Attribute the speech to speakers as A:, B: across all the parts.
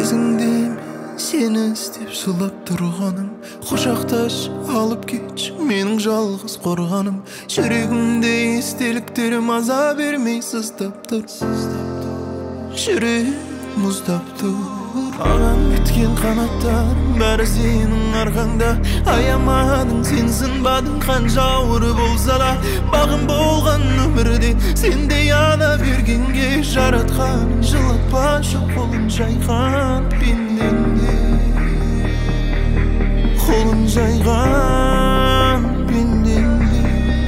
A: есіңде сені іздеп сұлап тұрғаным, құшақташ алып кетші менің жалғыз қорғаным. Жүрегімде естеліктер маза бермей сыздап тұр, жүрегім мұздап тұр. Маған біткен қанаттар бәрі сенің арқаңда, аямадың сен сынбадың қанша ауыр болса да. Бағым болған өмірде сендей ана бергенге, жаратқан жылатпашы қолын жайған пендеңде, қолын жайған пендеңде.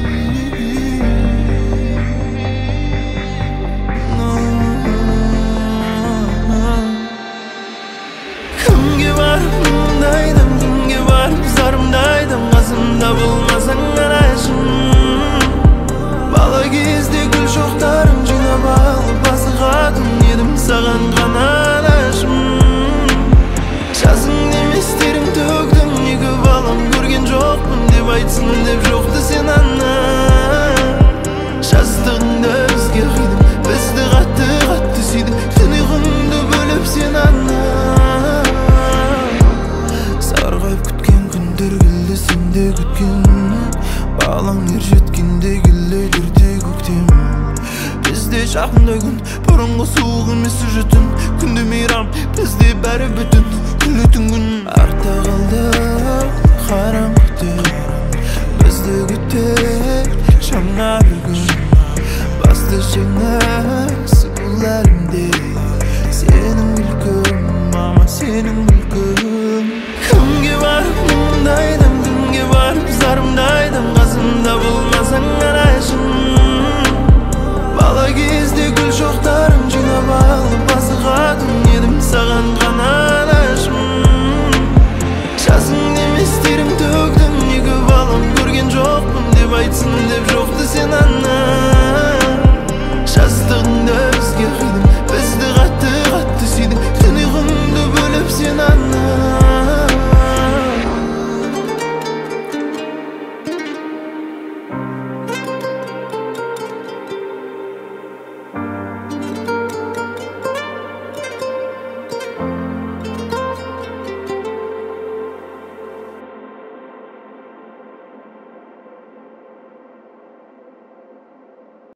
A: Кімге барып мұңдайдым, кімге барып зарымдайдым, қасымда болмасаң анашым. Бала кезде гүл шоқтарын жинап алып асығатын едім саған ғана анашым. Жазың деместерің төктің, екі балам көрген жоқпын деп айтсын деп жоқты сен ана. Жаздығыңды бізге қидым, бізді қатты сүйдің, түн ұйқымды бөліп сен ана. Сарғайып күткен күндер келді сенде күткен, балаң ер жеткенде келді ерте көктем. Бізде жақындай күн, бұрынғы суық емес жүтін, күнде мейрам, бізде бәрі бүтін, күлетін күн. Артта қалды қараңғы түн, бізді күтер жаңа бір күн. Басты жеңіс бұл әлем